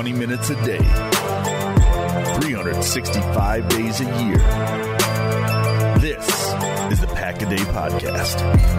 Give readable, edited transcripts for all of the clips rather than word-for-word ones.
20 minutes a day, 365 days a year. This is the Pack a Day Podcast.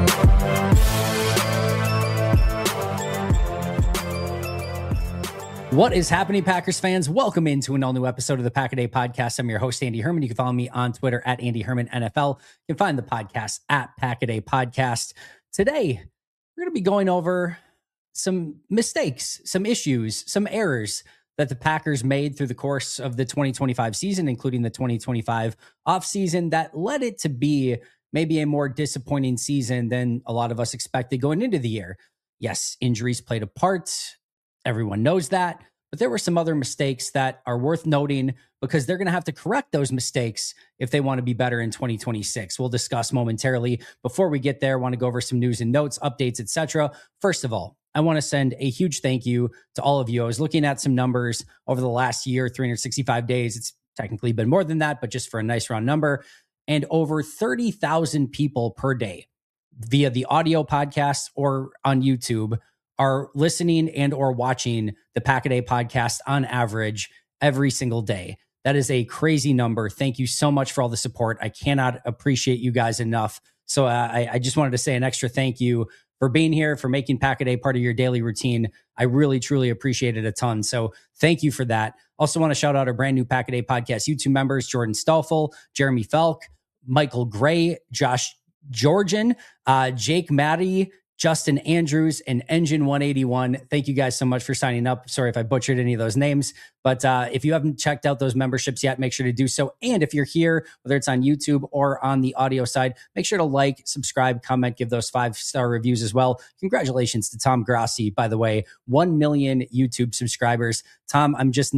What is happening, Packers fans? Welcome into an all-new episode of the Pack a Day Podcast. I'm your host, Andy Herman. You can follow me on Twitter at Andy Herman NFL. You can find the podcast at Pack a Day Podcast. Today, we're going to be going over some mistakes, some issues, some errors that the Packers made through the course of the 2025 season, including the 2025 offseason, that led it to be maybe a more disappointing season than a lot of us expected going into the year. Yes, injuries played a part. Everyone knows that, but there were some other mistakes that are worth noting because they're going to have to correct those mistakes if they want to be better in 2026. We'll discuss momentarily. Before we get there, I want to go over some news and notes, updates, etc. First of all, I want to send a huge thank you to all of you. I was looking at some numbers over the last year, 365 days. It's technically been more than that, but just for a nice round number. And over 30,000 people per day via the audio podcast or on YouTube are listening and or watching the Pack a Day Podcast on average every single day. That is a crazy number. Thank you so much for all the support. I cannot appreciate you guys enough. So I just wanted to say an extra thank you for being here, for making Pack a Day part of your daily routine. I really, truly appreciate it a ton. So thank you for that. Also want to shout out our brand new Pack a Day Podcast YouTube members, Jordan Stoffel, Jeremy Felk, Michael Gray, Josh Georgian, Jake Maddie, Justin Andrews, and Engine 181. Thank you guys so much for signing up. Sorry if I butchered any of those names, but if you haven't checked out those memberships yet, make sure to do so. And if you're here, whether it's on YouTube or on the audio side, make sure to like, subscribe, comment, give those 5-star reviews as well. Congratulations to Tom Grassi, by the way, 1 million YouTube subscribers. Tom, I'm just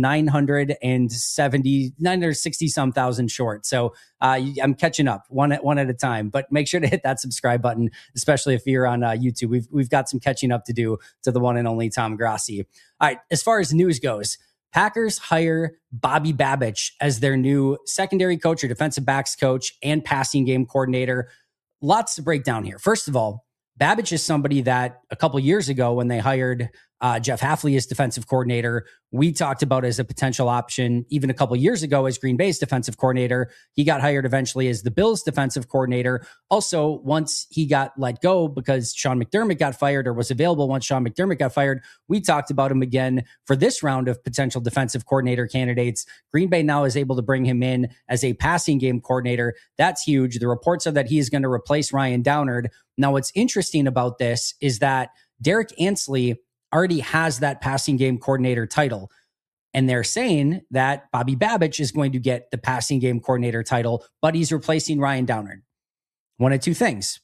960 some thousand short. So I'm catching up one at a time, but make sure to hit that subscribe button, especially if you're on YouTube. We've got some catching up to do to the one and only Tom Grassi. All right, as far as news goes, Packers hire Bobby Babich as their new secondary coach or defensive backs coach and passing game coordinator. Lots to break down here. First of all, Babich is somebody that a couple years ago when they hired Jeff Hafley as defensive coordinator, we talked about as a potential option. Even a couple years ago as Green Bay's defensive coordinator, he got hired eventually as the Bills defensive coordinator. Also, once he got let go because Sean McDermott got fired, or was available once Sean McDermott got fired, we talked about him again for this round of potential defensive coordinator candidates. Green Bay now is able to bring him in as a passing game coordinator. That's huge. The reports are that he is going to replace Ryan Downard. Now, what's interesting about this is that Derek Ansley already has that passing game coordinator title. And they're saying that Bobby Babich is going to get the passing game coordinator title, but he's replacing Ryan Downard. One of two things.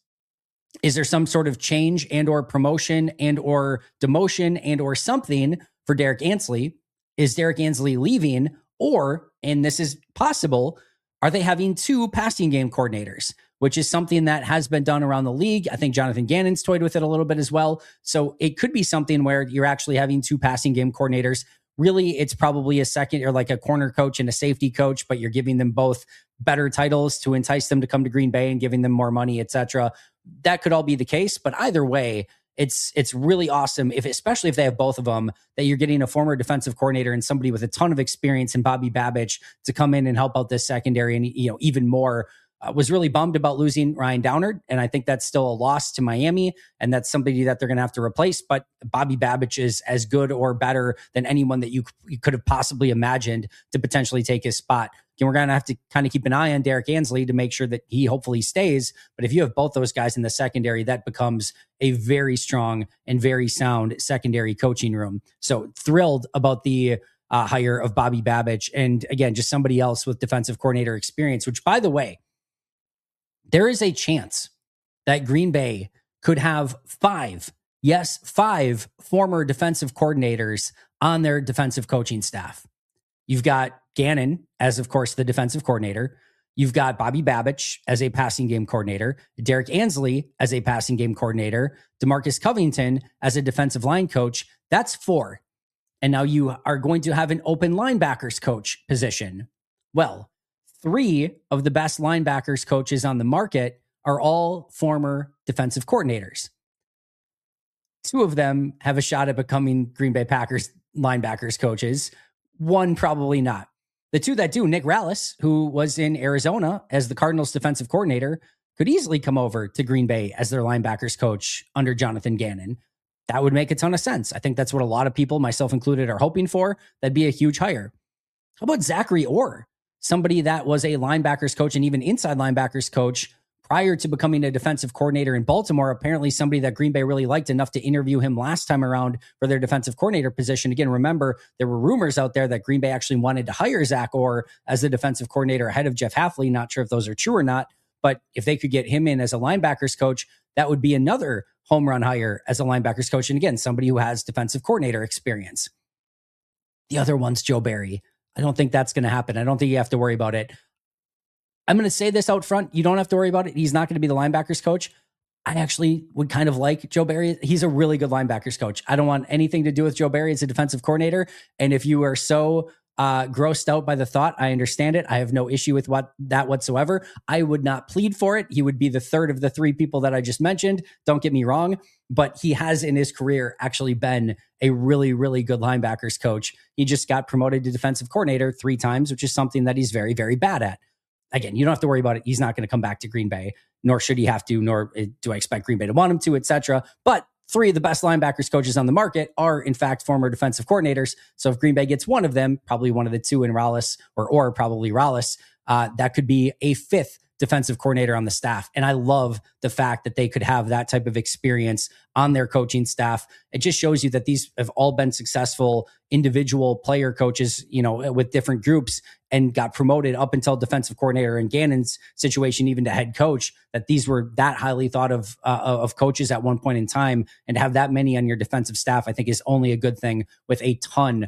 Is there some sort of change and or promotion and or demotion and or something for Derek Ansley? Is Derek Ansley leaving? Or, and this is possible, are they having two passing game coordinators, which is something that has been done around the league? I think Jonathan Gannon's toyed with it a little bit as well. So it could be something where you're actually having two passing game coordinators. Really, it's probably a second or like a corner coach and a safety coach, but you're giving them both better titles to entice them to come to Green Bay and giving them more money, etc. That could all be the case. But either way, it's really awesome, especially if they have both of them, that you're getting a former defensive coordinator and somebody with a ton of experience in Bobby Babich to come in and help out this secondary. And even more, was really bummed about losing Ryan Downard, and I think that's still a loss to Miami, and that's somebody that they're going to have to replace. But Bobby Babich is as good or better than anyone that you could have possibly imagined to potentially take his spot. And we're going to have to kind of keep an eye on Derek Ansley to make sure that he hopefully stays. But if you have both those guys in the secondary, that becomes a very strong and very sound secondary coaching room. So thrilled about the hire of Bobby Babich. And again, just somebody else with defensive coordinator experience, which, by the way, there is a chance that Green Bay could have 5 former defensive coordinators on their defensive coaching staff. You've got Gannon as, of course, the defensive coordinator. You've got Bobby Babich as a passing game coordinator, Derek Ansley as a passing game coordinator, DeMarcus Covington as a defensive line coach. That's 4. And now you are going to have an open linebackers coach position. Well, 3 of the best linebackers coaches on the market are all former defensive coordinators. 2 of them have a shot at becoming Green Bay Packers linebackers coaches, one probably not. The two that do, Nick Rallis, who was in Arizona as the Cardinals defensive coordinator, could easily come over to Green Bay as their linebackers coach under Jonathan Gannon. That would make a ton of sense. I think that's what a lot of people, myself included, are hoping for. That'd be a huge hire. How about Zachary Orr, somebody that was a linebackers coach and even inside linebackers coach prior to becoming a defensive coordinator in Baltimore? Apparently somebody that Green Bay really liked enough to interview him last time around for their defensive coordinator position. Again, remember, there were rumors out there that Green Bay actually wanted to hire Zach Orr as the defensive coordinator ahead of Jeff Hafley. Not sure if those are true or not, but if they could get him in as a linebackers coach, that would be another home run hire as a linebackers coach. And again, somebody who has defensive coordinator experience. The other one's Joe Barry. I don't think that's going to happen. I don't think you have to worry about it. I'm going to say this out front. You don't have to worry about it. He's not going to be the linebackers coach. I actually would kind of like Joe Barry. He's a really good linebackers coach. I don't want anything to do with Joe Barry as a defensive coordinator. And if you are so grossed out by the thought, I understand it. I have no issue with that whatsoever. I would not plead for it. He would be the third of the three people that I just mentioned. Don't get me wrong, but he has in his career actually been a really, really good linebackers coach. He just got promoted to defensive coordinator 3 times, which is something that he's very, very bad at. Again, you don't have to worry about it. He's not going to come back to Green Bay, nor should he have to, nor do I expect Green Bay to want him to, etc. But 3 of the best linebackers coaches on the market are, in fact, former defensive coordinators. So if Green Bay gets one of them, probably one of the 2 in Rallis, or probably Rallis, that could be a 5th defensive coordinator on the staff. And I love the fact that they could have that type of experience on their coaching staff. It just shows you that these have all been successful individual player coaches, with different groups, and got promoted up until defensive coordinator. In Gannon's situation, even to head coach, that these were that highly thought of coaches at one point in time, and to have that many on your defensive staff, I think is only a good thing, with a ton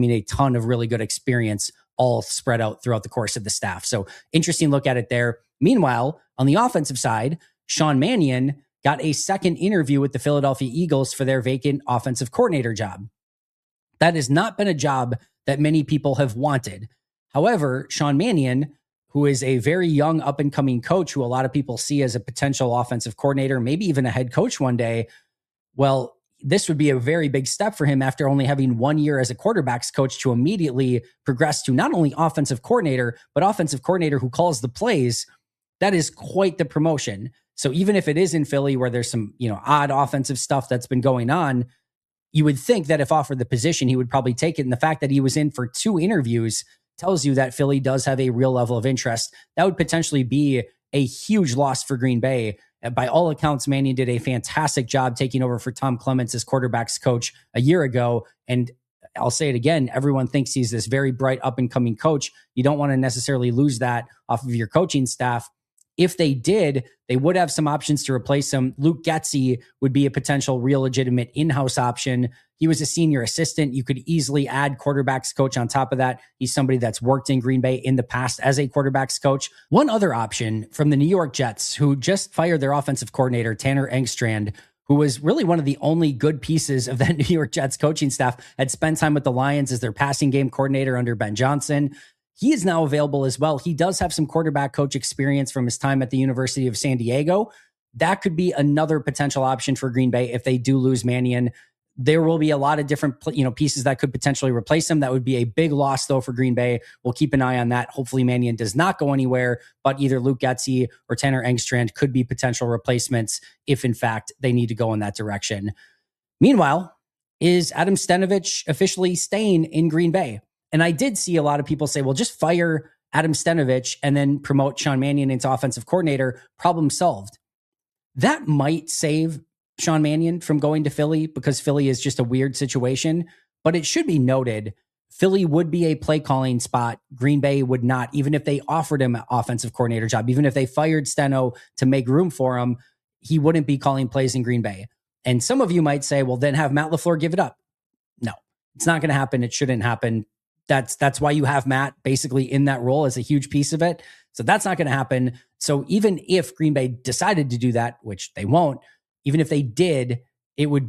of really good experience all spread out throughout the course of the staff. So interesting look at it there. Meanwhile, on the offensive side, Sean Mannion got a second interview with the Philadelphia Eagles for their vacant offensive coordinator job. That has not been a job that many people have wanted. However, Sean Mannion, who is a very young up-and-coming coach who a lot of people see as a potential offensive coordinator, maybe even a head coach one day, well, this would be a very big step for him after only having 1 year as a quarterbacks coach to immediately progress to not only offensive coordinator, but offensive coordinator who calls the plays. That is quite the promotion. So even if it is in Philly where there's some, odd offensive stuff that's been going on, you would think that if offered the position, he would probably take it. And the fact that he was in for 2 interviews tells you that Philly does have a real level of interest. That would potentially be a huge loss for Green Bay. By all accounts, Mannion did a fantastic job taking over for Tom Clements as quarterbacks coach a year ago. And I'll say it again, everyone thinks he's this very bright up-and-coming coach. You don't want to necessarily lose that off of your coaching staff. If they did, they would have some options to replace him. Luke Getsy would be a potential real legitimate in-house option. He was a senior assistant. You could easily add quarterbacks coach on top of that. He's somebody that's worked in Green Bay in the past as a quarterbacks coach. One other option from the New York Jets, who just fired their offensive coordinator, Tanner Engstrand, who was really one of the only good pieces of that New York Jets coaching staff, had spent time with the Lions as their passing game coordinator under Ben Johnson. He is now available as well. He does have some quarterback coach experience from his time at the University of San Diego. That could be another potential option for Green Bay if they do lose Mannion. There will be a lot of different pieces that could potentially replace him. That would be a big loss, though, for Green Bay. We'll keep an eye on that. Hopefully Mannion does not go anywhere, but either Luke Getsy or Tanner Engstrand could be potential replacements if, in fact, they need to go in that direction. Meanwhile, is Adam Stenavich officially staying in Green Bay? And I did see a lot of people say, well, just fire Adam Stenavich and then promote Sean Mannion into offensive coordinator. Problem solved. That might save Sean Mannion from going to Philly because Philly is just a weird situation. But it should be noted, Philly would be a play calling spot. Green Bay would not, even if they offered him an offensive coordinator job, even if they fired Steno to make room for him, he wouldn't be calling plays in Green Bay. And some of you might say, well, then have Matt LaFleur give it up. No, it's not going to happen. It shouldn't happen. That's why you have Matt basically in that role as a huge piece of it. So that's not going to happen. So even if Green Bay decided to do that, which they won't, even if they did, it would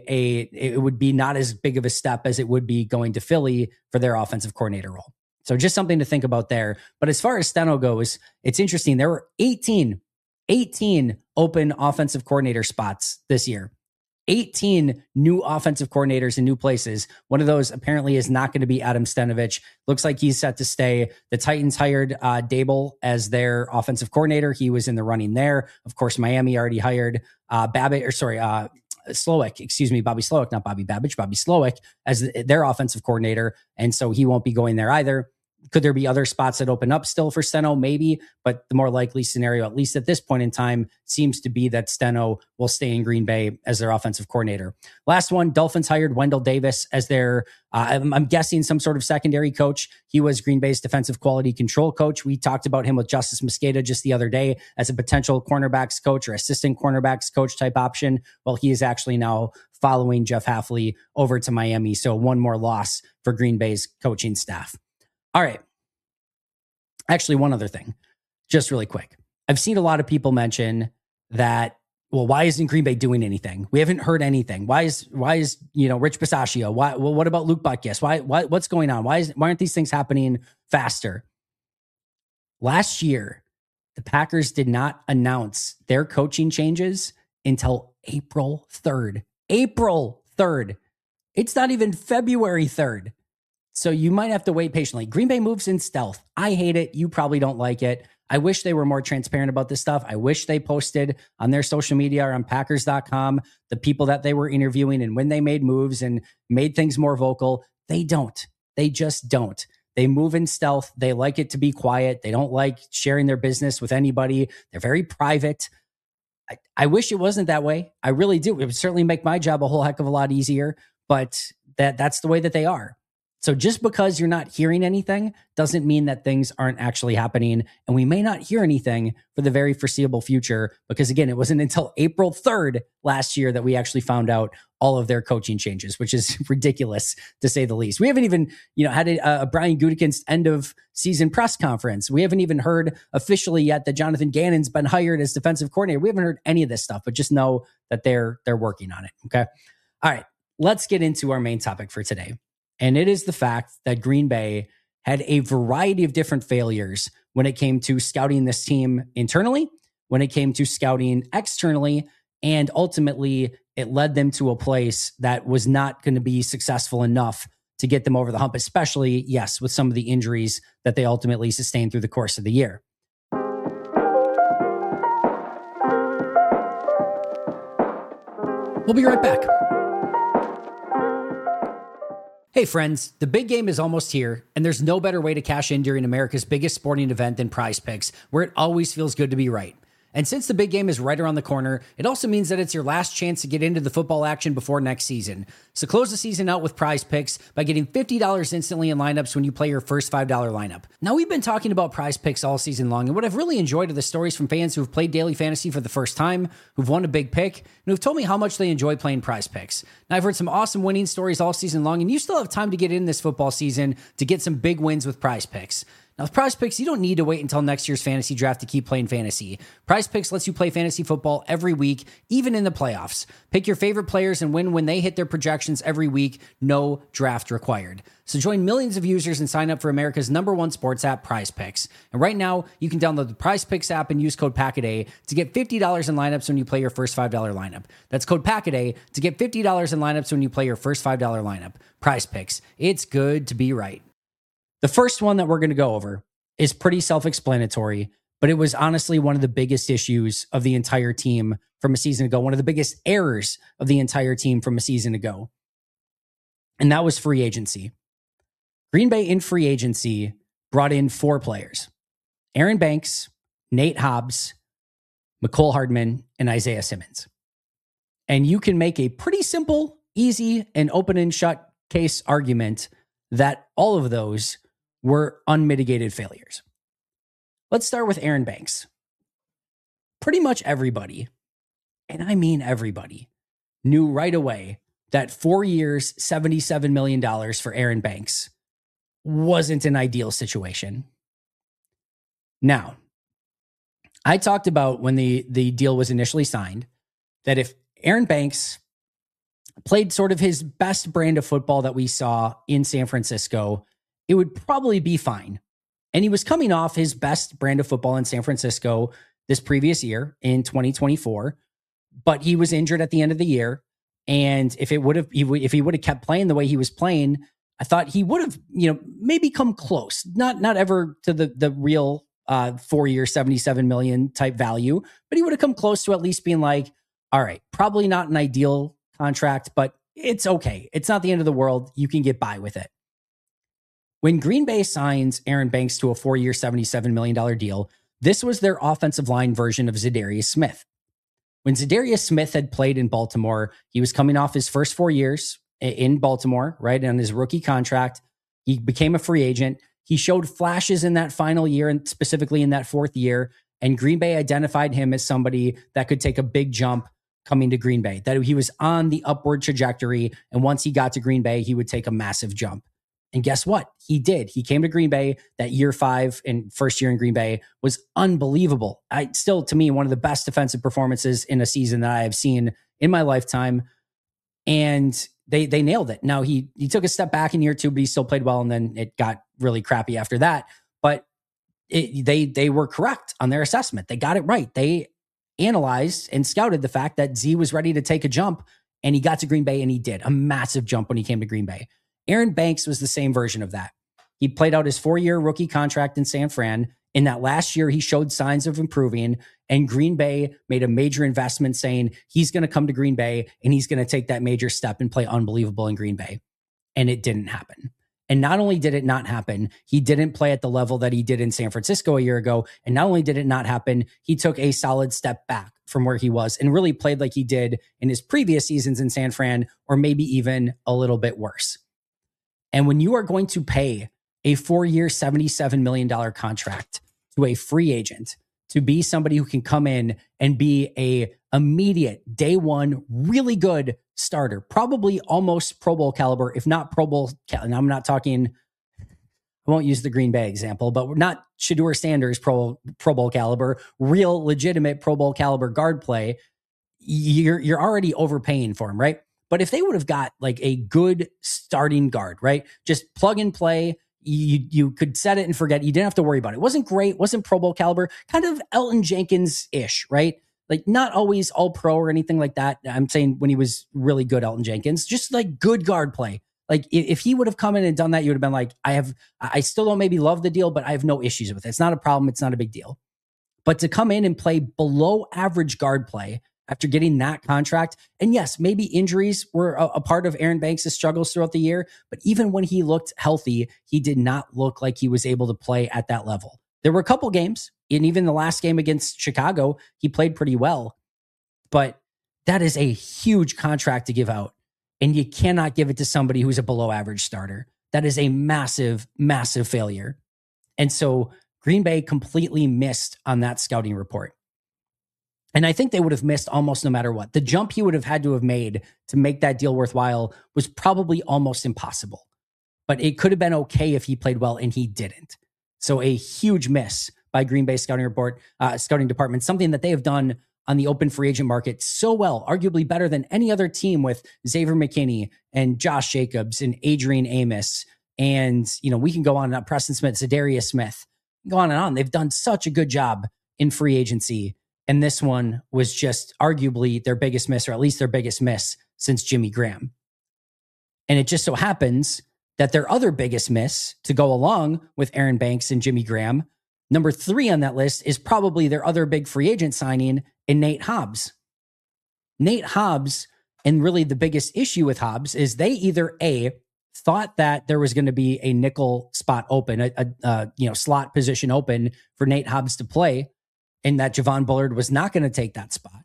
be not as big of a step as it would be going to Philly for their offensive coordinator role. So just something to think about there. But as far as Steno goes, it's interesting. There were 18 open offensive coordinator spots this year. 18 new offensive coordinators in new places. One of those apparently is not going to be Adam Stenavich. Looks like he's set to stay. The Titans hired Dable as their offensive coordinator. He was in the running there. Of course, Miami already hired Bobby Slowik, not Bobby Babbage, Bobby Slowik as their offensive coordinator. And so he won't be going there either. Could there be other spots that open up still for Steno? Maybe, but the more likely scenario, at least at this point in time, seems to be that Steno will stay in Green Bay as their offensive coordinator. Last one, Dolphins hired Wendell Davis as their, I'm guessing some sort of secondary coach. He was Green Bay's defensive quality control coach. We talked about him with Justice Mosqueda just the other day as a potential cornerbacks coach or assistant cornerbacks coach type option. Well, he is actually now following Jeff Hafley over to Miami. So one more loss for Green Bay's coaching staff. All right. Actually, one other thing, just really quick. I've seen a lot of people mention that, well, why isn't Green Bay doing anything? We haven't heard anything. Why is Rich Bisaccia? What about Luke Butkus? What's going on? Why aren't these things happening faster? Last year, the Packers did not announce their coaching changes until April 3rd. April 3rd. It's not even February 3rd. So you might have to wait patiently. Green Bay moves in stealth. I hate it. You probably don't like it. I wish they were more transparent about this stuff. I wish they posted on their social media or on Packers.com the people that they were interviewing and when they made moves and made things more vocal. They don't. They just don't. They move in stealth. They like it to be quiet. They don't like sharing their business with anybody. They're very private. I wish it wasn't that way. I really do. It would certainly make my job a whole heck of a lot easier, but that's the way that they are. So just because you're not hearing anything doesn't mean that things aren't actually happening. And we may not hear anything for the very foreseeable future because, again, it wasn't until April 3rd last year that we actually found out all of their coaching changes, which is ridiculous to say the least. We haven't even, had a Brian Gutekunst end of season press conference. We haven't even heard officially yet that Jonathan Gannon's been hired as defensive coordinator. We haven't heard any of this stuff, but just know that they're working on it. Okay. All right. Let's get into our main topic for today. And it is the fact that Green Bay had a variety of different failures when it came to scouting this team internally, when it came to scouting externally, and ultimately it led them to a place that was not going to be successful enough to get them over the hump, especially, yes, with some of the injuries that they ultimately sustained through the course of the year. We'll be right back. Hey friends, the big game is almost here, and there's no better way to cash in during America's biggest sporting event than Prize Picks, where it always feels good to be right. And since the big game is right around the corner, it also means that it's your last chance to get into the football action before next season. So close the season out with Prize Picks by getting $50 instantly in lineups when you play your first $5 lineup. Now, we've been talking about Prize Picks all season long, and what I've really enjoyed are the stories from fans who've played daily fantasy for the first time, who've won a big pick, and who've told me how much they enjoy playing Prize Picks. Now, I've heard some awesome winning stories all season long, and you still have time to get in this football season to get some big wins with Prize Picks. Now, with Prize Picks, you don't need to wait until next year's fantasy draft to keep playing fantasy. Prize Picks lets you play fantasy football every week, even in the playoffs. Pick your favorite players and win when they hit their projections every week, no draft required. So join millions of users and sign up for America's #1 sports app, Prize Picks. And right now, you can download the Prize Picks app and use code PACKADAY to get $50 in lineups when you play your first $5 lineup. That's code PACKADAY to get $50 in lineups when you play your first $5 lineup. Prize Picks. It's good to be right. The first one that we're going to go over is pretty self-explanatory, but it was honestly one of the biggest issues of the entire team from a season ago, one of the biggest errors of the entire team from a season ago. And that was free agency. Green Bay in free agency brought in 4 players: Aaron Banks, Nate Hobbs, Mecole Hardman, and Isaiah Simmons. And you can make a pretty simple, easy, and open and shut case argument that all of those were unmitigated failures. Let's start with Aaron Banks. Pretty much everybody, and I mean everybody, knew right away that 4 years, $77 million for Aaron Banks wasn't an ideal situation. Now, I talked about when the deal was initially signed that if Aaron Banks played sort of his best brand of football that we saw in San Francisco, it would probably be fine. And he was coming off his best brand of football in San Francisco this previous year in 2024, but he was injured at the end of the year. And if he would have kept playing the way he was playing, I thought he would have, maybe come close. Not ever to the real 4-year, $77 million type value, but he would have come close to at least being like, all right, probably not an ideal contract, but it's okay. It's not the end of the world. You can get by with it. When Green Bay signs Aaron Banks to a 4-year, $77 million deal, this was their offensive line version of Za'Darius Smith. When Za'Darius Smith had played in Baltimore, he was coming off his first 4 years in Baltimore, right, on his rookie contract. He became a free agent. He showed flashes in that final year, and specifically in that fourth year, and Green Bay identified him as somebody that could take a big jump coming to Green Bay, that he was on the upward trajectory, and once he got to Green Bay, he would take a massive jump. And guess what? He did. He came to Green Bay. That year 5 and first year in Green Bay was unbelievable. Still, to me, one of the best defensive performances in a season that I have seen in my lifetime. And they nailed it. Now, he took a step back in year 2, but he still played well, and then it got really crappy after that. But they were correct on their assessment. They got it right. They analyzed and scouted the fact that Z was ready to take a jump, and he got to Green Bay, and he did a massive jump when he came to Green Bay. Aaron Banks was the same version of that. He played out his 4-year rookie contract in San Fran. In that last year, he showed signs of improving, and Green Bay made a major investment saying he's going to come to Green Bay and he's going to take that major step and play unbelievable in Green Bay. And it didn't happen. And not only did it not happen, he didn't play at the level that he did in San Francisco a year ago. And not only did it not happen, he took a solid step back from where he was and really played like he did in his previous seasons in San Fran, or maybe even a little bit worse. And when you are going to pay a 4-year, $77 million contract to a free agent to be somebody who can come in and be a immediate day one, really good starter, probably almost Pro Bowl caliber, if not Pro Bowl. And I'm not talking, I won't use the Green Bay example, but we're not Shedeur Sanders Pro Bowl caliber, real legitimate Pro Bowl caliber guard play. You're already overpaying for him, right? But if they would have got like a good starting guard, right? Just plug and play. You could set it and forget. You didn't have to worry about it. It wasn't great. Wasn't Pro Bowl caliber. Kind of Elton Jenkins-ish, right? Like not always all pro or anything like that. I'm saying when he was really good, Elton Jenkins, just like good guard play. Like if he would have come in and done that, you would have been like, I still don't maybe love the deal, but I have no issues with it. It's not a problem. It's not a big deal. But to come in and play below average guard play after getting that contract, and yes, maybe injuries were a part of Aaron Banks' struggles throughout the year, but even when he looked healthy, he did not look like he was able to play at that level. There were a couple games, and even the last game against Chicago, he played pretty well, but that is a huge contract to give out, and you cannot give it to somebody who's a below average starter. That is a massive, massive failure. And so Green Bay completely missed on that scouting report. And I think they would have missed almost no matter what. The jump he would have had to have made to make that deal worthwhile was probably almost impossible. But it could have been okay if he played well, and he didn't. So a huge miss by Green Bay scouting department, something that they have done on the open free agent market so well, arguably better than any other team, with Xavier McKinney and Josh Jacobs and Adrian Amos. And, we can go on, Preston Smith, Za'Darius Smith, go on and on. They've done such a good job in free agency. And this one was just arguably their biggest miss, or at least their biggest miss since Jimmy Graham. And it just so happens that their other biggest miss to go along with Aaron Banks and Jimmy Graham, number 3 on that list, is probably their other big free agent signing in Nate Hobbs. Nate Hobbs, and really the biggest issue with Hobbs, is they either A, thought that there was going to be a nickel spot open, a slot position open for Nate Hobbs to play, and that Javon Bullard was not going to take that spot.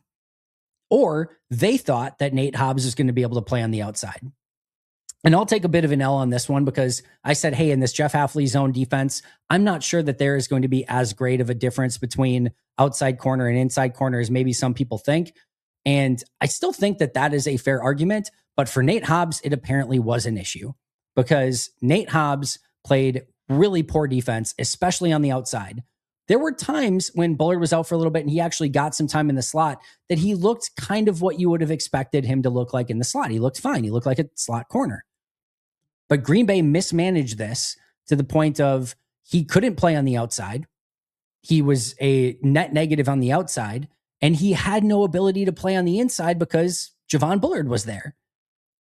Or they thought that Nate Hobbs was going to be able to play on the outside. And I'll take a bit of an L on this one, because I said, hey, in this Jeff Hafley zone defense, I'm not sure that there is going to be as great of a difference between outside corner and inside corner as maybe some people think. And I still think that that is a fair argument. But for Nate Hobbs, it apparently was an issue, because Nate Hobbs played really poor defense, especially on the outside. There were times when Bullard was out for a little bit and he actually got some time in the slot that he looked kind of what you would have expected him to look like in the slot. He looked fine. He looked like a slot corner. But Green Bay mismanaged this to the point of he couldn't play on the outside. He was a net negative on the outside, and he had no ability to play on the inside because Javon Bullard was there.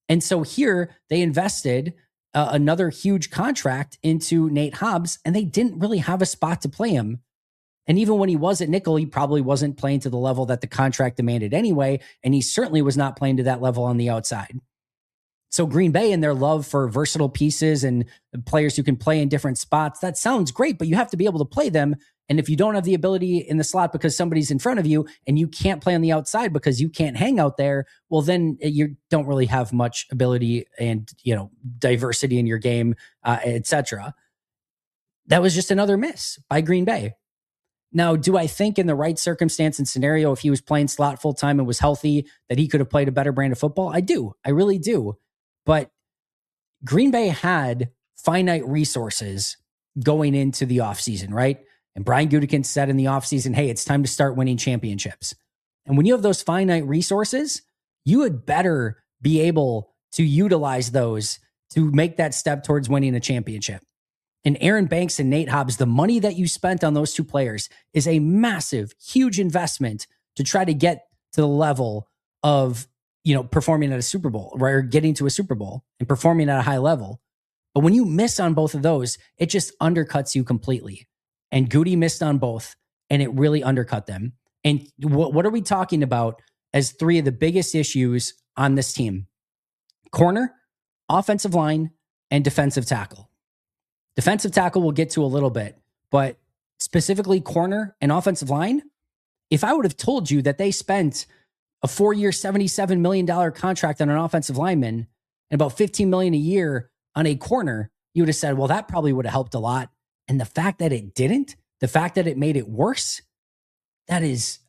And so here they invested another huge contract into Nate Hobbs, and they didn't really have a spot to play him. And even when he was at nickel, he probably wasn't playing to the level that the contract demanded anyway. And he certainly was not playing to that level on the outside. So Green Bay and their love for versatile pieces and players who can play in different spots, that sounds great, but you have to be able to play them. And if you don't have the ability in the slot because somebody's in front of you and you can't play on the outside because you can't hang out there, well, then you don't really have much ability and, diversity in your game, etc. That was just another miss by Green Bay. Now, do I think in the right circumstance and scenario, if he was playing slot full time and was healthy, that he could have played a better brand of football? I do. I really do. But Green Bay had finite resources going into the offseason, right? And Brian Gutekunst said in the offseason, hey, it's time to start winning championships. And when you have those finite resources, you had better be able to utilize those to make that step towards winning a championship. And Aaron Banks and Nate Hobbs, the money that you spent on those two players is a massive, huge investment to try to get to the level of, performing at a Super Bowl, right? Or getting to a Super Bowl and performing at a high level. But when you miss on both of those, it just undercuts you completely. And Goody missed on both, and it really undercut them. And what are we talking about as three of the biggest issues on this team? Corner, offensive line, and defensive tackle. Defensive tackle we'll get to a little bit, but specifically corner and offensive line, if I would have told you that they spent a 4-year, $77 million contract on an offensive lineman and about $15 million a year on a corner, you would have said, well, that probably would have helped a lot. And the fact that it didn't, the fact that it made it worse, that is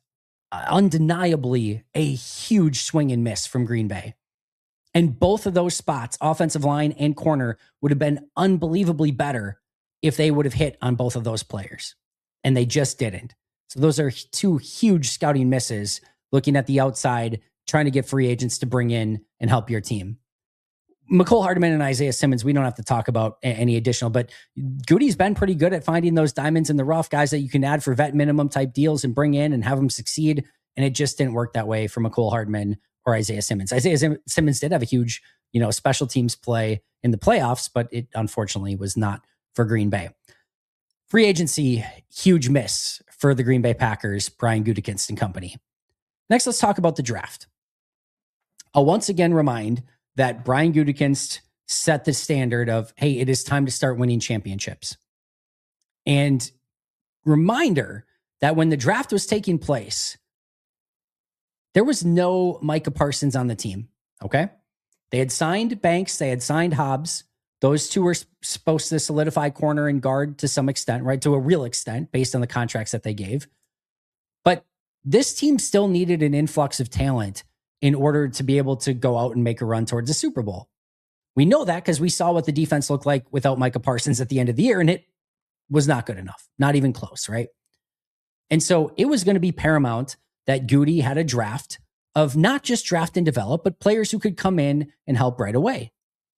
undeniably a huge swing and miss from Green Bay. And both of those spots, offensive line and corner, would have been unbelievably better if they would have hit on both of those players. And they just didn't. So those are two huge scouting misses, looking at the outside, trying to get free agents to bring in and help your team. Mecole Hardman and Isaiah Simmons, we don't have to talk about any additional, but Goody's been pretty good at finding those diamonds in the rough, guys that you can add for vet minimum type deals and bring in and have them succeed. And it just didn't work that way for Mecole Hardman or Isaiah Simmons. Isaiah Simmons did have a huge, special teams play in the playoffs, but it unfortunately was not for Green Bay. Free agency, huge miss for the Green Bay Packers, Brian Gutekunst and company. Next, let's talk about the draft. I'll once again remind that Brian Gutekunst set the standard of, hey, it is time to start winning championships. And reminder that when the draft was taking place, there was no Micah Parsons on the team, okay? They had signed Banks, they had signed Hobbs. Those two were supposed to solidify corner and guard to some extent, right? To a real extent, based on the contracts that they gave. But this team still needed an influx of talent in order to be able to go out and make a run towards the Super Bowl. We know that because we saw what the defense looked like without Micah Parsons at the end of the year, and it was not good enough, not even close, right? And so it was going to be paramount that Goody had a draft of not just draft and develop, but players who could come in and help right away.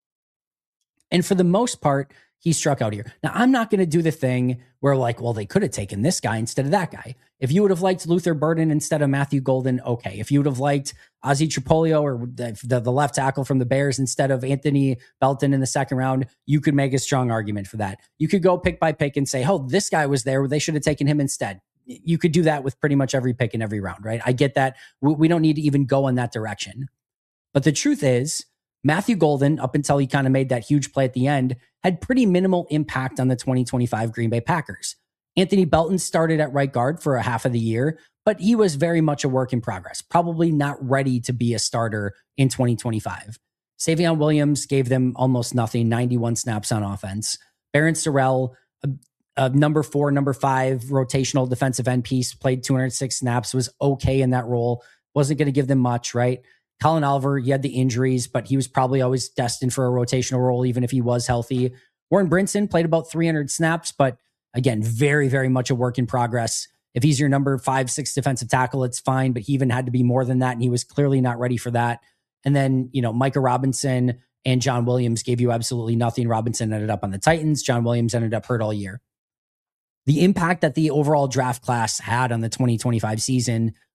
And for the most part, he struck out here. Now, I'm not going to do the thing where they could have taken this guy instead of that guy. If you would have liked Luther Burden instead of Matthew Golden, okay. If you would have liked Ozzie Tripolio or the left tackle from the Bears instead of Anthony Belton in the second round, you could make a strong argument for that. You could go pick by pick and say, oh, this guy was there. They should have taken him instead. You could do that with pretty much every pick in every round, right? I get that. We don't need to even go in that direction. But the truth is, Matthew Golden, up until he kind of made that huge play at the end, had pretty minimal impact on the 2025 Green Bay Packers. Anthony Belton started at right guard for a half of the year, but he was very much a work in progress, probably not ready to be a starter in 2025. Savion Williams gave them almost nothing, 91 snaps on offense. Barron Sorrell, a number 4, number 5 rotational defensive end piece, played 206 snaps, was okay in that role, wasn't going to give them much, right? Colin Oliver, he had the injuries, but he was probably always destined for a rotational role, even if he was healthy. Warren Brinson played about 300 snaps, but again, very, very much a work in progress. If he's your number 5, 6 defensive tackle, it's fine, but he even had to be more than that, and he was clearly not ready for that. And then, Micah Robinson and John Williams gave you absolutely nothing. Robinson ended up on the Titans. John Williams ended up hurt all year. The impact that the overall draft class had on the 2025 season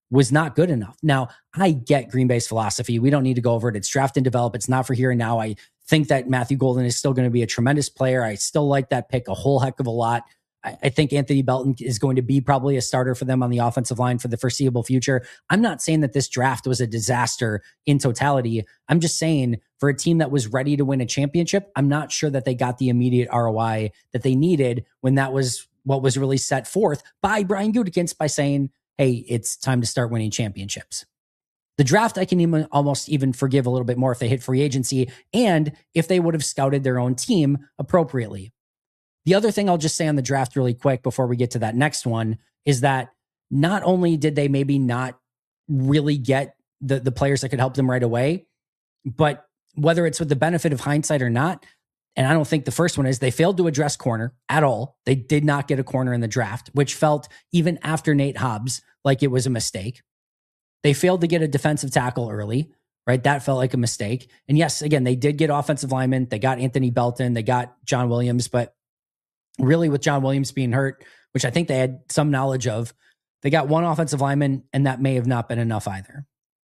was not good enough. Now, I get Green Bay's philosophy. We don't need to go over it. It's draft and develop. It's not for here and now. I think that Matthew Golden is still going to be a tremendous player. I still like that pick a whole heck of a lot. I think Anthony Belton is going to be probably a starter for them on the offensive line for the foreseeable future. I'm not saying that this draft was a disaster in totality. I'm just saying for a team that was ready to win a championship, I'm not sure that they got the immediate ROI that they needed when that was what was really set forth by Brian Gutekunst by saying, hey, it's time to start winning championships. The draft, I can almost even forgive a little bit more if they hit free agency and if they would have scouted their own team appropriately. The other thing I'll just say on the draft really quick before we get to that next one is that not only did they maybe not really get the players that could help them right away, but whether it's with the benefit of hindsight or not, and I don't think the first one is, they failed to address corner at all. They did not get a corner in the draft, which felt, even after Nate Hobbs, like it was a mistake. They failed to get a defensive tackle early, right? That felt like a mistake. And yes, again, they did get offensive linemen. They got Anthony Belton. They got John Williams. But really, with John Williams being hurt, which I think they had some knowledge of, they got one offensive lineman, and that may have not been enough either.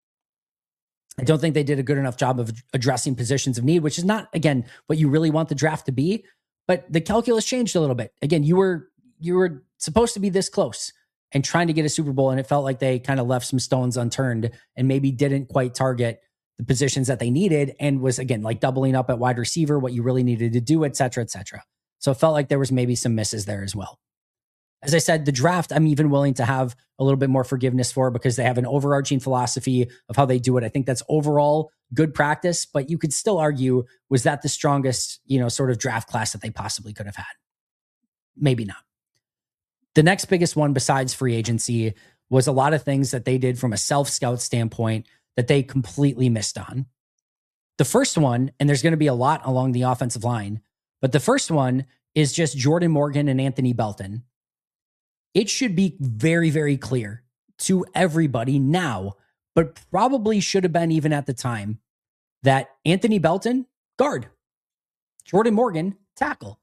I don't think they did a good enough job of addressing positions of need, which is not, again, what you really want the draft to be. But the calculus changed a little bit. Again, you were supposed to be this close and trying to get a Super Bowl, and it felt like they kind of left some stones unturned and maybe didn't quite target the positions that they needed, and was, again, like doubling up at wide receiver, what you really needed to do, et cetera, et cetera. So it felt like there was maybe some misses there as well. As I said, the draft, I'm even willing to have a little bit more forgiveness for, because they have an overarching philosophy of how they do it. I think that's overall good practice, but you could still argue, was that the strongest, sort of draft class that they possibly could have had? Maybe not. The next biggest one besides free agency was a lot of things that they did from a self-scout standpoint that they completely missed on. The first one, and there's going to be a lot along the offensive line, but the first one is just Jordan Morgan and Anthony Belton. It should be very, very clear to everybody now, but probably should have been even at the time, that Anthony Belton, guard. Jordan Morgan, tackle.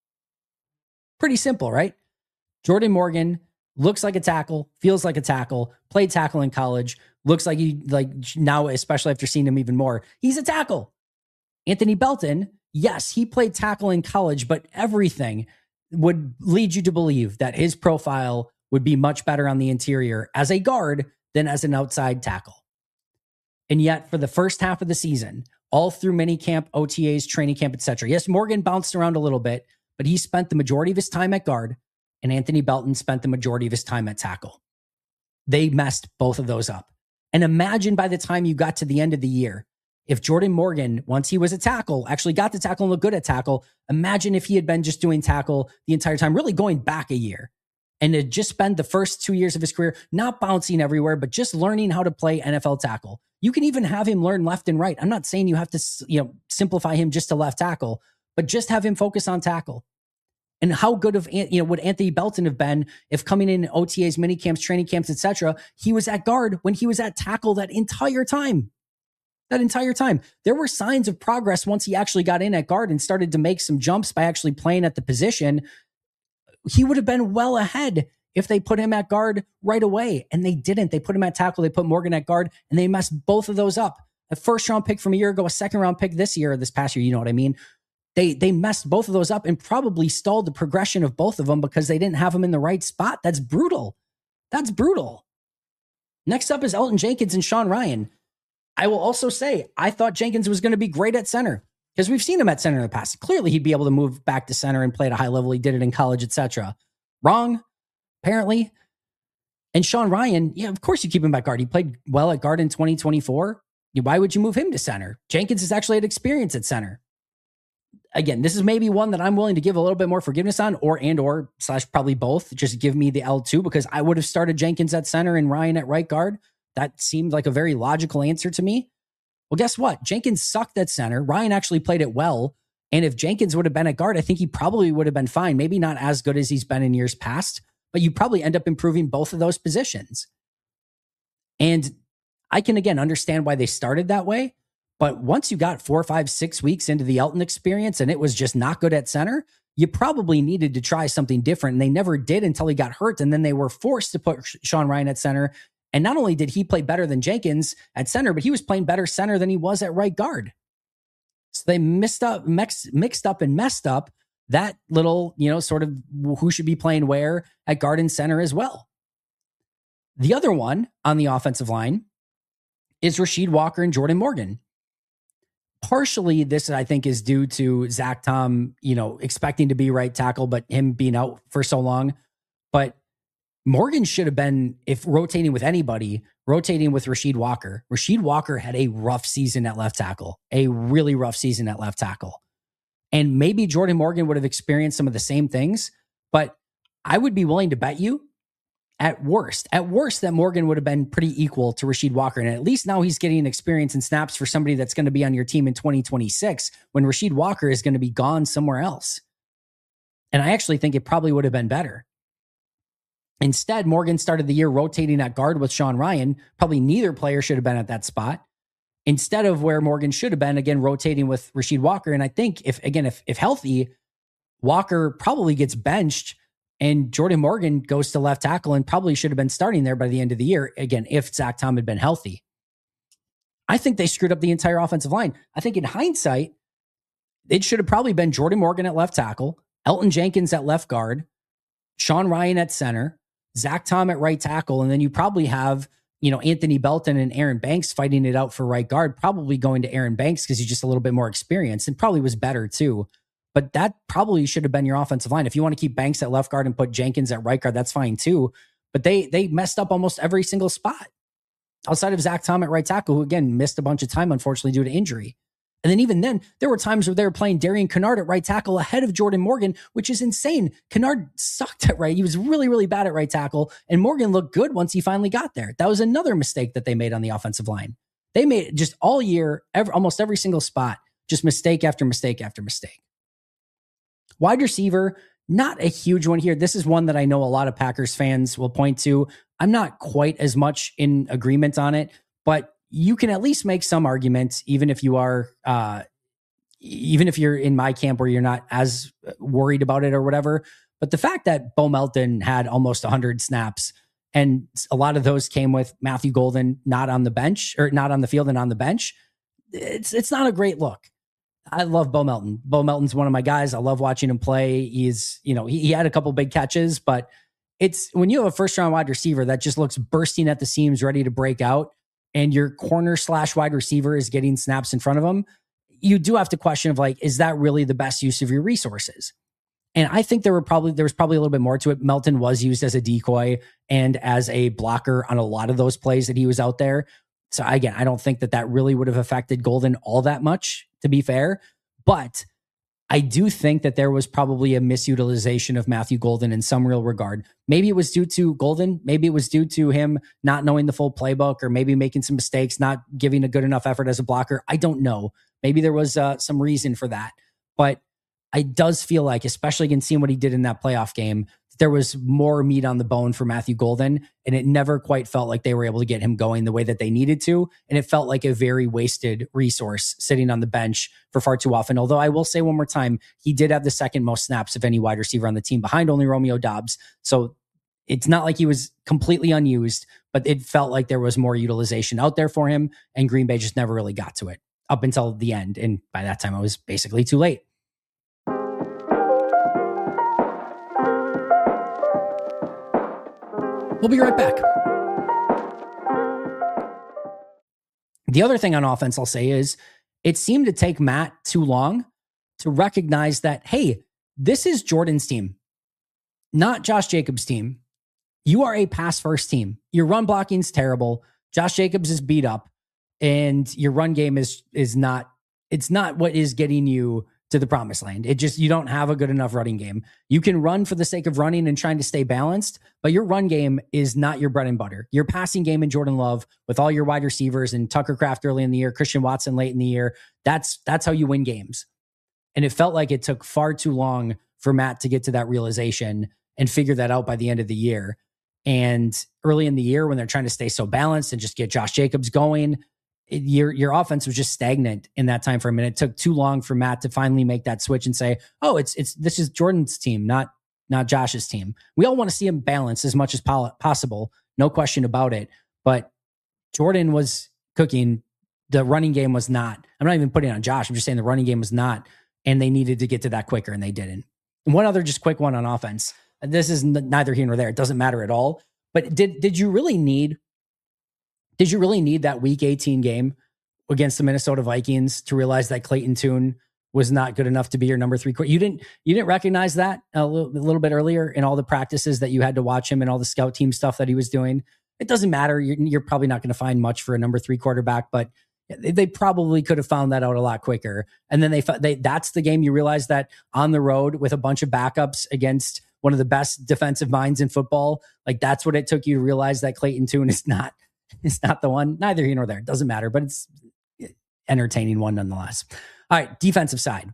Pretty simple, right? Jordan Morgan looks like a tackle, feels like a tackle, played tackle in college, looks like now, especially after seeing him even more, he's a tackle. Anthony Belton, yes, he played tackle in college, but everything would lead you to believe that his profile would be much better on the interior as a guard than as an outside tackle. And yet, for the first half of the season, all through minicamp, OTAs, training camp, etc., yes, Morgan bounced around a little bit, but he spent the majority of his time at guard, and Anthony Belton spent the majority of his time at tackle. They messed both of those up. And imagine by the time you got to the end of the year, if Jordan Morgan, once he was a tackle, actually got to tackle and looked good at tackle, imagine if he had been just doing tackle the entire time, really going back a year, and had just spent the first 2 years of his career not bouncing everywhere, but just learning how to play NFL tackle. You can even have him learn left and right. I'm not saying you have to simplify him just to left tackle, but just have him focus on tackle. And how good of would Anthony Belton have been if coming in OTAs, mini camps, training camps, etc., he was at guard when he was at tackle that entire time. That entire time. There were signs of progress once he actually got in at guard and started to make some jumps by actually playing at the position. He would have been well ahead if they put him at guard right away. And they didn't. They put him at tackle. They put Morgan at guard, and they messed both of those up. A first-round pick from a year ago, a second-round pick this past year, you know what I mean? They messed both of those up and probably stalled the progression of both of them because they didn't have them in the right spot. That's brutal. That's brutal. Next up is Elgton Jenkins and Sean Rhyan. I will also say, I thought Jenkins was going to be great at center because we've seen him at center in the past. Clearly, he'd be able to move back to center and play at a high level. He did it in college, etc. Wrong, apparently. And Sean Rhyan, yeah, of course you keep him at guard. He played well at guard in 2024. Why would you move him to center? Jenkins has actually had experience at center. Again, this is maybe one that I'm willing to give a little bit more forgiveness on, or probably both. Just give me the L2, because I would have started Jenkins at center and Rhyan at right guard. That seemed like a very logical answer to me. Well, guess what? Jenkins sucked at center. Rhyan actually played it well. And if Jenkins would have been at guard, I think he probably would have been fine. Maybe not as good as he's been in years past, but you probably end up improving both of those positions. And I can, again, understand why they started that way. But once you got 4, 5, 6 weeks into the Elgton experience and it was just not good at center, you probably needed to try something different. And they never did until he got hurt. And then they were forced to put Sean Rhyan at center. And not only did he play better than Jenkins at center, but he was playing better center than he was at right guard. So they mixed up and messed up that little, sort of who should be playing where at guard and center as well. The other one on the offensive line is Rasheed Walker and Jordan Morgan. Partially, this I think is due to Zach Tom, expecting to be right tackle, but him being out for so long. But Morgan should have been, if rotating with anybody, rotating with Rasheed Walker. Rasheed Walker had a rough season at left tackle, a really rough season at left tackle. And maybe Jordan Morgan would have experienced some of the same things, but I would be willing to bet you at worst that Morgan would have been pretty equal to Rasheed Walker. And at least now he's getting experience and snaps for somebody that's going to be on your team in 2026 when Rasheed Walker is going to be gone somewhere else. And I actually think it probably would have been better. Instead, Morgan started the year rotating at guard with Sean Ryan. Probably neither player should have been at that spot. Instead of where Morgan should have been, again, rotating with Rasheed Walker. And I think if healthy, Walker probably gets benched and Jordan Morgan goes to left tackle and probably should have been starting there by the end of the year. Again, if Zach Tom had been healthy. I think they screwed up the entire offensive line. I think in hindsight, it should have probably been Jordan Morgan at left tackle, Elton Jenkins at left guard, Sean Ryan at center, Zach Tom at right tackle, and then you probably have, Anthony Belton and Aaron Banks fighting it out for right guard, probably going to Aaron Banks because he's just a little bit more experienced and probably was better too. But that probably should have been your offensive line. If you want to keep Banks at left guard and put Jenkins at right guard, that's fine too. But they messed up almost every single spot outside of Zach Tom at right tackle, who again missed a bunch of time, unfortunately, due to injury. And then even then, there were times where they were playing Darian Kennard at right tackle ahead of Jordan Morgan, which is insane. Kennard sucked at right. He was really, really bad at right tackle. And Morgan looked good once he finally got there. That was another mistake that they made on the offensive line. They made just all year, almost every single spot, just mistake after mistake after mistake. Wide receiver, not a huge one here. This is one that I know a lot of Packers fans will point to. I'm not quite as much in agreement on it, but you can at least make some arguments, even if you are, even if you're in my camp where you're not as worried about it or whatever. But the fact that Bo Melton had almost 100 snaps, and a lot of those came with Matthew Golden not on the bench or not on the field and on the bench, it's not a great look. I love Bo Melton. Bo Melton's one of my guys. I love watching him play. He's, he had a couple big catches, but it's when you have a first round wide receiver that just looks bursting at the seams, ready to break out, and your corner / wide receiver is getting snaps in front of him, you do have to question of is that really the best use of your resources? And I think there was probably a little bit more to it. Melton was used as a decoy and as a blocker on a lot of those plays that he was out there. So again, I don't think that really would have affected Golden all that much, to be fair. But I do think that there was probably a misutilization of Matthew Golden in some real regard. Maybe it was due to Golden. Maybe it was due to him not knowing the full playbook, or maybe making some mistakes, not giving a good enough effort as a blocker. I don't know. Maybe there was some reason for that. But it does feel like, especially again, seeing what he did in that playoff game, there was more meat on the bone for Matthew Golden, and it never quite felt like they were able to get him going the way that they needed to. And it felt like a very wasted resource sitting on the bench for far too often. Although I will say one more time, he did have the second most snaps of any wide receiver on the team, behind only Romeo Doubs. So it's not like he was completely unused, but it felt like there was more utilization out there for him, and Green Bay just never really got to it up until the end. And by that time, it was basically too late. We'll be right back. The other thing on offense I'll say is it seemed to take Matt too long to recognize that, hey, this is Jordan's team, not Josh Jacobs' team. You are a pass-first team. Your run blocking is terrible. Josh Jacobs is beat up, and your run game is not, it's not what is getting you to the promised land. You don't have a good enough running game. You can run for the sake of running and trying to stay balanced, but your run game is not your bread and butter. Your passing game in Jordan Love with all your wide receivers and Tucker Kraft early in the year, Christian Watson late in the year, that's how you win games. And it felt like it took far too long for Matt to get to that realization and figure that out by the end of the year. And early in the year, when they're trying to stay so balanced and just get Josh Jacobs going, your offense was just stagnant in that time frame. And it took too long for Matt to finally make that switch and say, oh, this is Jordan's team, not Josh's team. We all want to see him balanced as much as possible. No question about it. but Jordan was cooking. The running game was not. I'm not even putting it on Josh. I'm just saying the running game was not, and they needed to get to that quicker, and they didn't. And one other just quick one on offense. This is neither here nor there. It doesn't matter at all. But did you really need that Week 18 game against the Minnesota Vikings to realize that Clayton Tune was not good enough to be your number 3 quarterback? You didn't recognize that a little bit earlier in all the practices that you had to watch him and all the scout team stuff that he was doing. It doesn't matter. You're probably not going to find much for a number 3 quarterback, but they probably could have found that out a lot quicker. And then that's the game you realize that on the road with a bunch of backups against one of the best defensive minds in football, like that's what it took you to realize that Clayton Tune is not the one. Neither here nor there. It doesn't matter, but it's entertaining one nonetheless. All right, defensive side.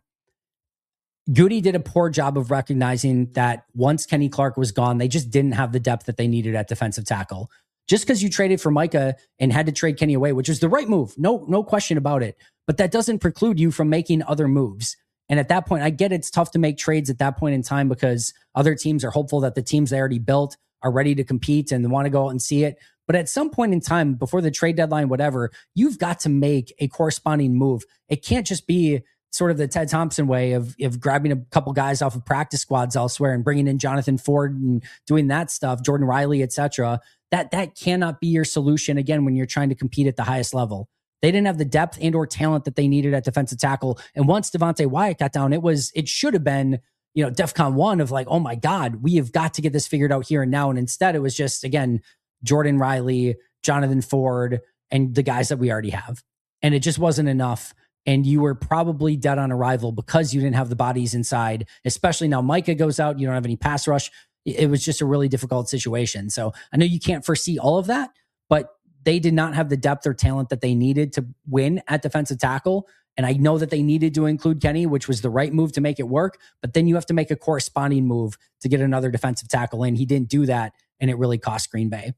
Goody did a poor job of recognizing that once Kenny Clark was gone, they just didn't have the depth that they needed at defensive tackle. Just because you traded for Micah and had to trade Kenny away, which was the right move, no question about it, but that doesn't preclude you from making other moves. And at that point, I get it's tough to make trades at that point in time because other teams are hopeful that the teams they already built are ready to compete and want to go out and see it. But at some point in time, before the trade deadline, whatever, you've got to make a corresponding move. It can't just be sort of the Ted Thompson way of grabbing a couple guys off of practice squads elsewhere and bringing in Jonathan Ford and doing that stuff, Jordan Riley, etc. That cannot be your solution, again, when you're trying to compete at the highest level. They didn't have the depth and or talent that they needed at defensive tackle. And once Devontae Wyatt got down, it should have been, DEFCON 1 of like, oh my God, we have got to get this figured out here and now. And instead it was just, again, Jordan Riley, Jonathan Ford, and the guys that we already have. And it just wasn't enough. And you were probably dead on arrival because you didn't have the bodies inside, especially now Micah goes out. You don't have any pass rush. It was just a really difficult situation. So I know you can't foresee all of that, but they did not have the depth or talent that they needed to win at defensive tackle. And I know that they needed to include Kenny, which was the right move to make it work. But then you have to make a corresponding move to get another defensive tackle in. He didn't do that, and it really cost Green Bay.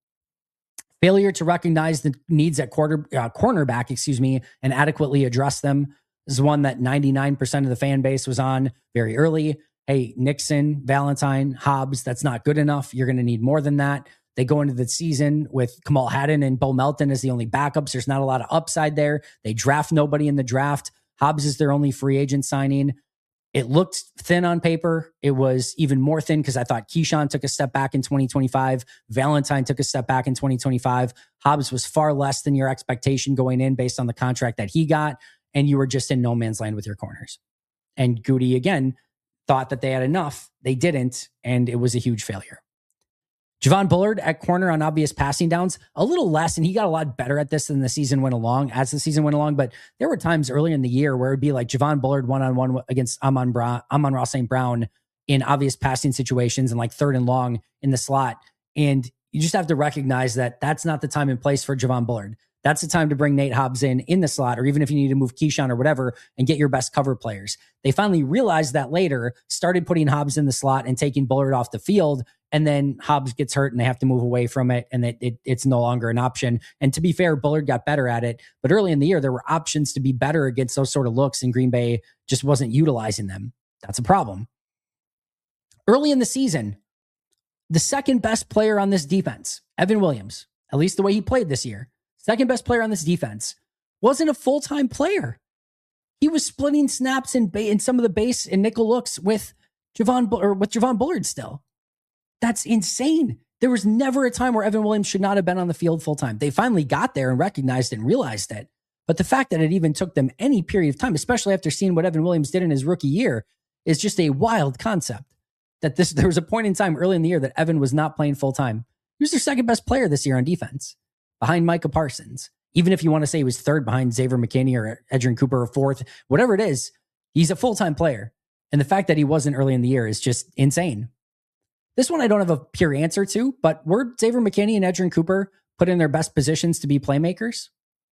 Failure to recognize the needs at cornerback, and adequately address them is one that 99% of the fan base was on very early. Hey, Nixon, Valentine, Hobbs, that's not good enough. You're going to need more than that. They go into the season with Kamal Haddon and Bo Melton as the only backups. There's not a lot of upside there. They draft nobody in the draft. Hobbs is their only free agent signing. It looked thin on paper. It was even more thin because I thought Keyshawn took a step back in 2025. Valentine took a step back in 2025. Hobbs was far less than your expectation going in based on the contract that he got. And you were just in no man's land with your corners. And Goody, again, thought that they had enough. They didn't. And it was a huge failure. Javon Bullard at corner on obvious passing downs, a little less, and he got a lot better at this as the season went along. But there were times earlier in the year where it would be like Javon Bullard one-on-one against Amon-Ra St. Brown in obvious passing situations and like 3rd and long in the slot. And you just have to recognize that that's not the time and place for Javon Bullard. That's the time to bring Nate Hobbs in the slot, or even if you need to move Keyshawn or whatever and get your best cover players. They finally realized that later, started putting Hobbs in the slot and taking Bullard off the field. And then Hobbs gets hurt and they have to move away from it. And it's no longer an option. And to be fair, Bullard got better at it. But early in the year, there were options to be better against those sort of looks, and Green Bay just wasn't utilizing them. That's a problem. Early in the season, the second best player on this defense, Evan Williams, at least the way he played this year, second best player on this defense, wasn't a full-time player. He was splitting snaps in some of the base and nickel looks with Javon Bullard still. That's insane. There was never a time where Evan Williams should not have been on the field full-time. They finally got there and recognized it and realized it. But the fact that it even took them any period of time, especially after seeing what Evan Williams did in his rookie year, is just a wild concept. There was a point in time early in the year that Evan was not playing full-time. He was their second best player this year on defense, behind Micah Parsons. Even if you want to say he was 3rd behind Xavier McKinney or Edgerrin Cooper or 4th, whatever it is, he's a full-time player. And the fact that he wasn't early in the year is just insane. This one I don't have a pure answer to, but were Xavier McKinney and Edgerrin Cooper put in their best positions to be playmakers?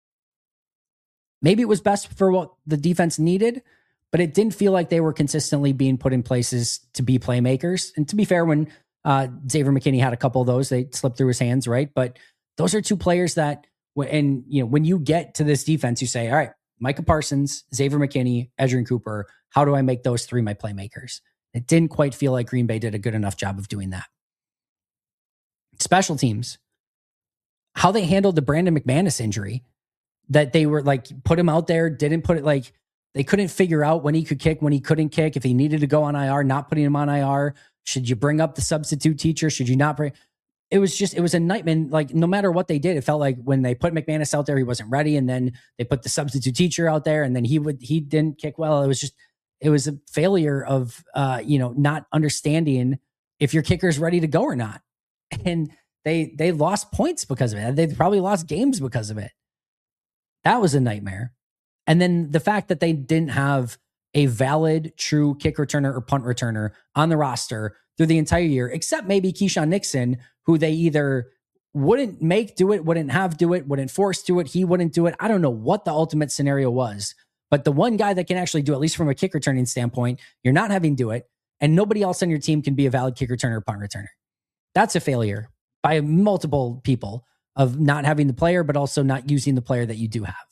Maybe it was best for what the defense needed, but it didn't feel like they were consistently being put in places to be playmakers. And to be fair, when Xavier McKinney had a couple of those, they slipped through his hands, right? But those are two players that, when you get to this defense, you say, all right, Micah Parsons, Xavier McKinney, Edgerrin Cooper, how do I make those three my playmakers? It didn't quite feel like Green Bay did a good enough job of doing that. Special teams. how they handled the Brandon McManus injury, that they were like, put him out there, didn't put it, like they couldn't figure out when he could kick, when he couldn't kick, if he needed to go on IR, not putting him on IR. Should you bring up the substitute teacher? Should you not bring? It was a nightmare. Like no matter what they did, it felt like when they put McManus out there, he wasn't ready. And then they put the substitute teacher out there and then he didn't kick well. It was a failure of, not understanding if your kicker is ready to go or not. And they lost points because of it. They probably lost games because of it. That was a nightmare. And then the fact that they didn't have a valid, true kick returner or punt returner on the roster through the entire year, except maybe Keyshawn Nixon, who they either wouldn't make do it, wouldn't have do it, wouldn't force do it, he wouldn't do it. I don't know what the ultimate scenario was, but the one guy that can actually do, at least from a kick returning standpoint, you're not having do it, and nobody else on your team can be a valid kick returner or punt returner. That's a failure by multiple people of not having the player, but also not using the player that you do have.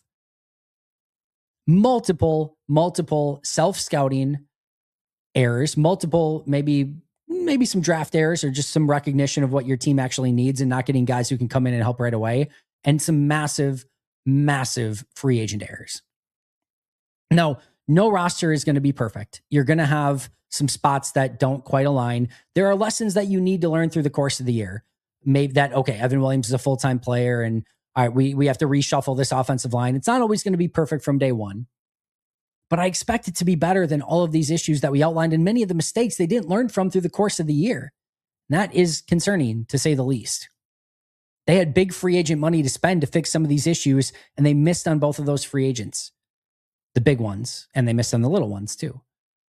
Multiple self-scouting errors, multiple maybe some draft errors or just some recognition of what your team actually needs and not getting guys who can come in and help right away, and some massive free agent errors. Now, no roster is going to be perfect. You're going to have some spots that don't quite align. There are lessons that you need to learn through the course of the year. Maybe that, okay, Evan Williams is a full-time player and all right, we have to reshuffle this offensive line. It's not always going to be perfect from day one, but I expect it to be better than all of these issues that we outlined and many of the mistakes they didn't learn from through the course of the year. And that is concerning, to say the least. They had big free agent money to spend to fix some of these issues, and they missed on both of those free agents, the big ones, and they missed on the little ones too.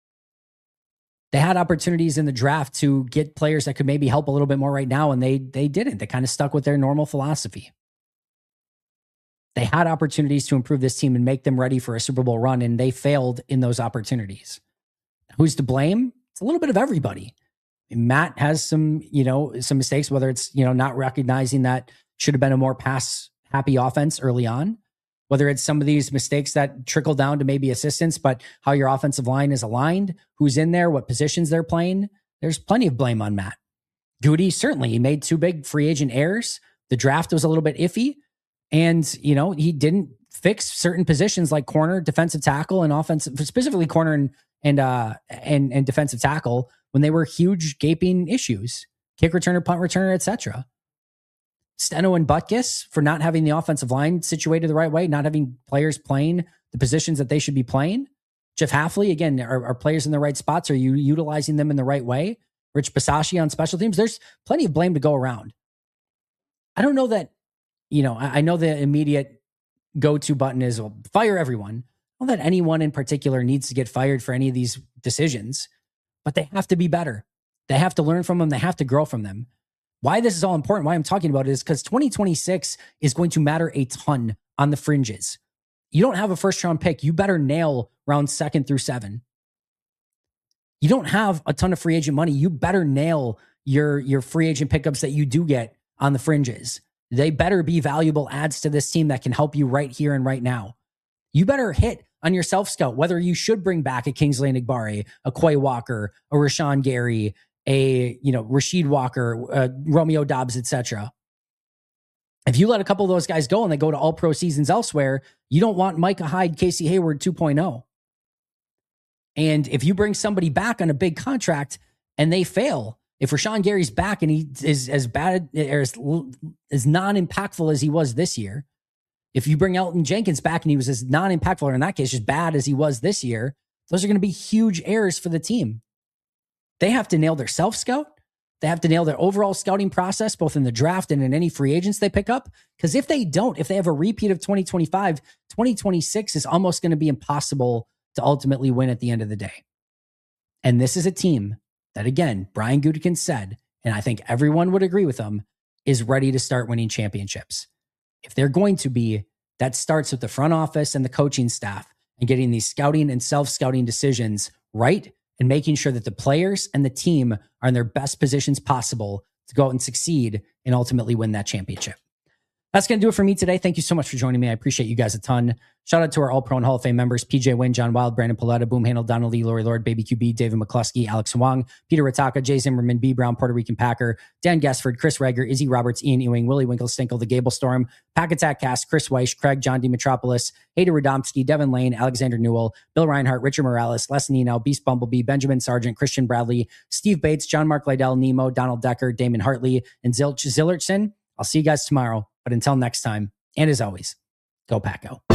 They had opportunities in the draft to get players that could maybe help a little bit more right now, and they didn't. They kind of stuck with their normal philosophy. They had opportunities to improve this team and make them ready for a Super Bowl run, and they failed in those opportunities. Who's to blame? It's a little bit of everybody. Matt has some mistakes, whether it's, not recognizing that should have been a more pass-happy offense early on, whether it's some of these mistakes that trickle down to maybe assistants, but how your offensive line is aligned, who's in there, what positions they're playing. There's plenty of blame on Matt. Goody, certainly, he made 2 big free agent errors. The draft was a little bit iffy. And, he didn't fix certain positions like corner, defensive tackle, and offensive, specifically corner and defensive tackle, when they were huge gaping issues. Kick returner, punt returner, etc. Steno and Butkus for not having the offensive line situated the right way, not having players playing the positions that they should be playing. Jeff Hafley, again, are players in the right spots? Are you utilizing them in the right way? Rich Bisaccia on special teams. There's plenty of blame to go around. I don't know that, I know the immediate go-to button is, well, fire everyone. Not that anyone in particular needs to get fired for any of these decisions, but they have to be better. They have to learn from them. They have to grow from them. Why this is all important, why I'm talking about it, is because 2026 is going to matter a ton on the fringes. You don't have a first-round pick. You better nail rounds 2 through 7. You don't have a ton of free agent money. You better nail your free agent pickups that you do get on the fringes. They better be valuable adds to this team that can help you right here and right now. You better hit on your self-scout, whether you should bring back a Kingsley Enagbare, a Quay Walker, a Rashawn Gary, a Rasheed Walker, Romeo Doubs, etc. If you let a couple of those guys go and they go to all-pro seasons elsewhere, you don't want Micah Hyde, Casey Hayward 2.0. And if you bring somebody back on a big contract and they fail, if Rashawn Gary's back and he is as bad or as non-impactful as he was this year, if you bring Elton Jenkins back and he was as non-impactful, or in that case, just bad as he was this year, those are going to be huge errors for the team. They have to nail their self-scout. They have to nail their overall scouting process, both in the draft and in any free agents they pick up. Because if they don't, if they have a repeat of 2025, 2026 is almost going to be impossible to ultimately win at the end of the day. And this is a team that, again, Brian Gutekunst said, and I think everyone would agree with him, is ready to start winning championships. If they're going to be, that starts with the front office and the coaching staff and getting these scouting and self-scouting decisions right and making sure that the players and the team are in their best positions possible to go out and succeed and ultimately win that championship. That's going to do it for me today. Thank you so much for joining me. I appreciate you guys a ton. Shout out to our All-Pro and Hall of Fame members, PJ Wynn, John Wild, Brandon Paletta, Boom Handle, Donald Lee, Lori Lord, Baby QB, David McCluskey, Alex Wong, Peter Ritaka, Jay Zimmerman, B. Brown, Puerto Rican Packer, Dan Gassford, Chris Rager, Izzy Roberts, Ian Ewing, Willie Winkle-Stinkle, The Gable Storm, Pack Attack Cast, Chris Weish, Craig, John D. Metropolis, Hader Radomski, Devin Lane, Alexander Newell, Bill Reinhart, Richard Morales, Les Nino, Beast Bumblebee, Benjamin Sargent, Christian Bradley, Steve Bates, John Mark Lydell, Nemo, Donald Decker, Damon Hartley, and Zillertson. I'll see you guys tomorrow. But until next time, and as always, go Paco.